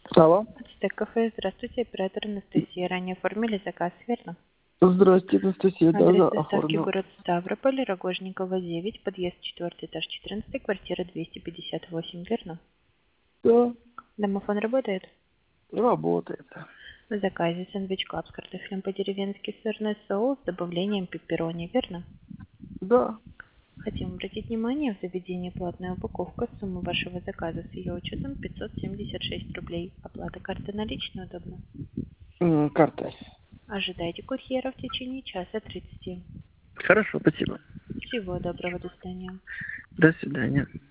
Алло. Ацтек кафе. Здравствуйте, оператор Анастасия. Ранее оформили заказ, верно? Здравствуйте, Анастасия. Адрес Да, доставки оформил. город Ставрополь, Рогожникова, 9, подъезд 4, этаж 14, квартира 258, верно? Да, Домофон работает? работает. В заказе сэндвич клаб с картофелем по-деревенски, сырный соус с добавлением пепперони, верно? Да. Хотим обратить внимание, в заведении платная упаковка, сумма вашего заказа с ее учетом 576 рублей. Оплата карты наличной удобно. Карта. Ожидайте курьера в течение часа 30. Хорошо, спасибо. Всего доброго, до свидания. До свидания.